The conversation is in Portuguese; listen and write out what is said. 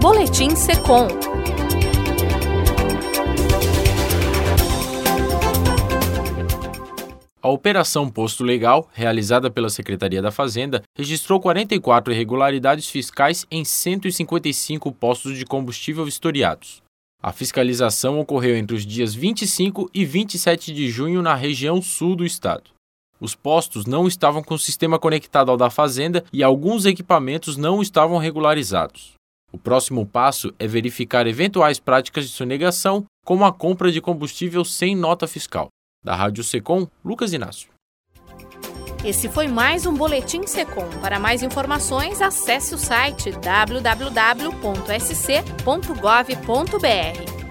Boletim Secom. A Operação Posto Legal, realizada pela Secretaria da Fazenda, registrou 44 irregularidades fiscais em 155 postos de combustível vistoriados. A fiscalização ocorreu entre os dias 25 e 27 de junho na região sul do estado. Os postos não estavam com o sistema conectado ao da Fazenda e alguns equipamentos não estavam regularizados. O próximo passo é verificar eventuais práticas de sonegação, como a compra de combustível sem nota fiscal. Da Rádio Secom, Lucas Inácio. Esse foi mais um Boletim Secom. Para mais informações, acesse o site www.sc.gov.br.